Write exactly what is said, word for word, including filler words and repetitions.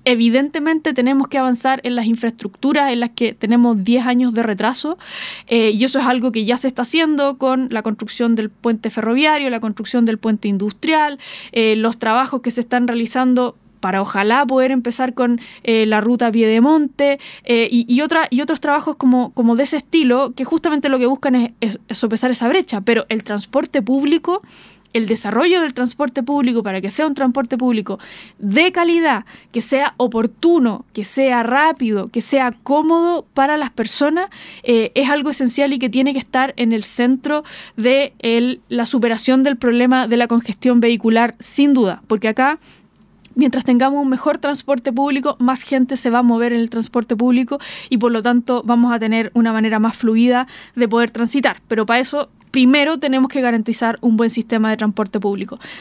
evidentemente tenemos que avanzar en las infraestructuras en las que tenemos diez años de retraso, eh, y eso es algo que ya se está haciendo con la construcción del puente ferroviario, la construcción del puente industrial, eh, los trabajos que se están realizando para ojalá poder empezar con eh, la ruta Piedemonte eh, y, y, otra, y otros trabajos como, como de ese estilo, que justamente lo que buscan es, es, es sopesar esa brecha. Pero el transporte público, el desarrollo del transporte público para que sea un transporte público de calidad, que sea oportuno, que sea rápido, que sea cómodo para las personas, eh, es algo esencial y que tiene que estar en el centro de el, la superación del problema de la congestión vehicular, sin duda, porque acá, mientras tengamos un mejor transporte público, más gente se va a mover en el transporte público y por lo tanto vamos a tener una manera más fluida de poder transitar. Pero para eso, primero tenemos que garantizar un buen sistema de transporte público.